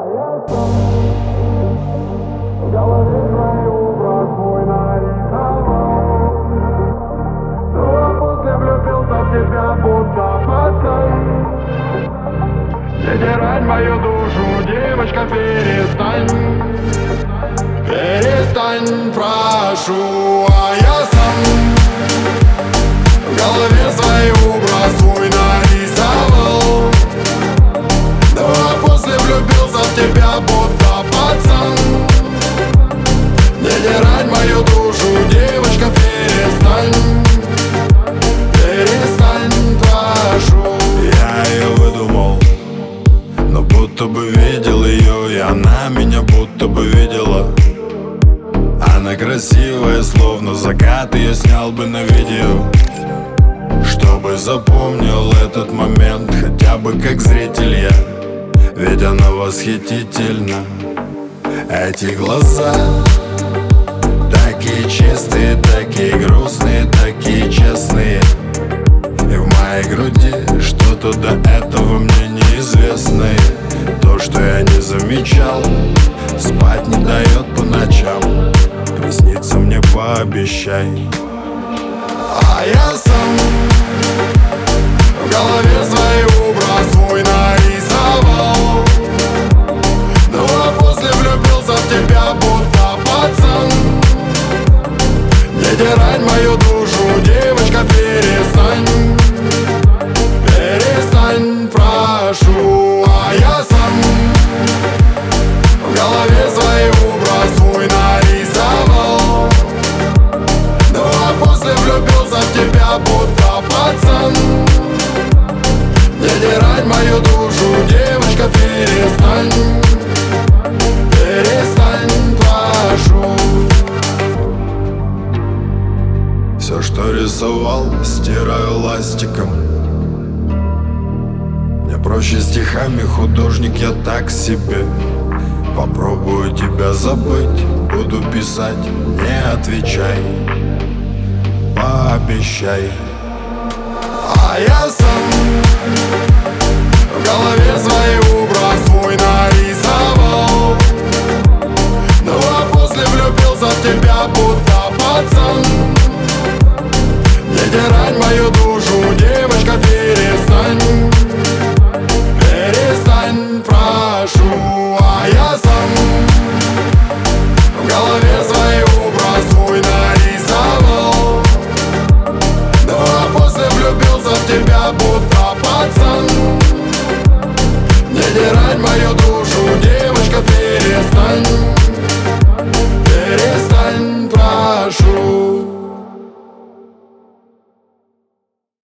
В голове твой образ свой нарисовал, ну а после влюбился в тебя будто пацан. Не тирай мою душу, девочка, перестань. Перестань, прошу, а я сам в голове свой образ свой нарисовал, ну а после влюбился в тебя будто пацан. Не тирай мою душу, девочка, перестань. Перестань, прошу. Я ее выдумал, но будто бы видел ее, и она меня будто бы видела. Она красивая, словно закат, ее снял бы на видео, чтобы запомнил этот момент, хотя бы как зритель я. Ведь она восхитительна. Эти глаза такие чистые, такие грустные, такие честные. И в моей груди что-то до этого мне неизвестное. То, что я не замечал, спать не дает по ночам. Приснится мне, пообещай. А я сам в голове свой образ свой нарисовал, ну а после влюбился в тебя будто пацан. Не тирай мою душу, девочка, перестань. Перестань, прошу. А я сам в голове свой образ свой нарисовал, ну а после влюбился в тебя будто пацан. Не тирай мою душу, девочка, перестань. Перестань, прошу. Все, что рисовал, стираю ластиком. Мне проще стихами, художник я так себе. Попробую тебя забыть, буду писать, не отвечай. Пообещай. А я сам в голове свой образ свой